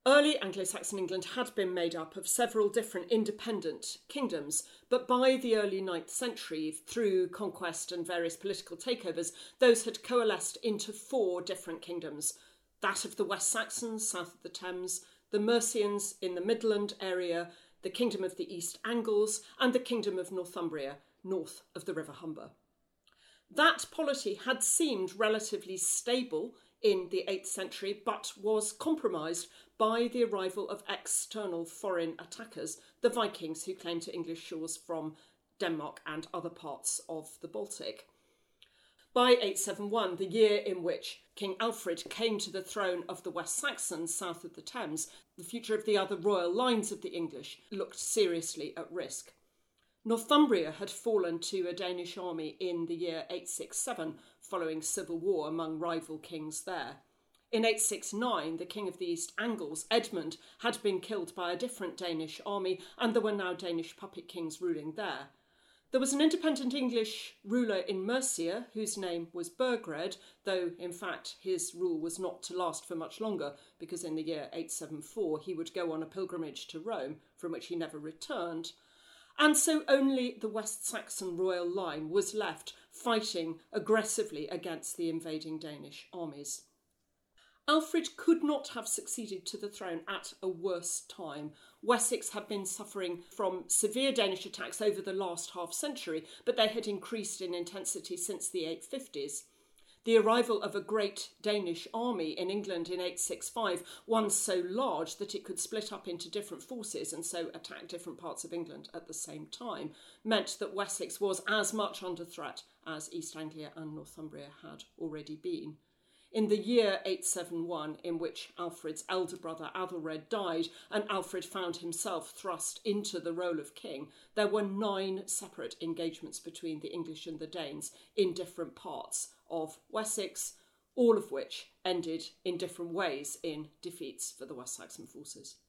Early Anglo-Saxon England had been made up of several different independent kingdoms, but by the early 9th century, through conquest and various political takeovers, those had coalesced into 4 different kingdoms: that of the West Saxons, south of the Thames, the Mercians in the Midland area, the Kingdom of the East Angles, and the Kingdom of Northumbria, north of the River Humber. That polity had seemed relatively stable in the 8th century, but was compromised by the arrival of external foreign attackers, the Vikings, who claimed to English shores from Denmark and other parts of the Baltic. By 871, the year in which King Alfred came to the throne of the West Saxons south of the Thames, the future of the other royal lines of the English looked seriously at risk. Northumbria had fallen to a Danish army in the year 867, following civil war among rival kings there. In 869, the King of the East Angles, Edmund, had been killed by a different Danish army, and there were now Danish puppet kings ruling there. There was an independent English ruler in Mercia, whose name was Burgred, though in fact his rule was not to last for much longer, because in the year 874 he would go on a pilgrimage to Rome, from which he never returned. And so only the West Saxon royal line was left, fighting aggressively against the invading Danish armies. Alfred could not have succeeded to the throne at a worse time. Wessex had been suffering from severe Danish attacks over the last half-century, but they had increased in intensity since the 850s. The arrival of a great Danish army in England in 865, one so large that it could split up into different forces and so attack different parts of England at the same time, meant that Wessex was as much under threat as East Anglia and Northumbria had already been. In the year 871, in which Alfred's elder brother Athelred died and Alfred found himself thrust into the role of king, there were 9 separate engagements between the English and the Danes in different parts of Wessex, all of which ended in different ways in defeats for the West Saxon forces.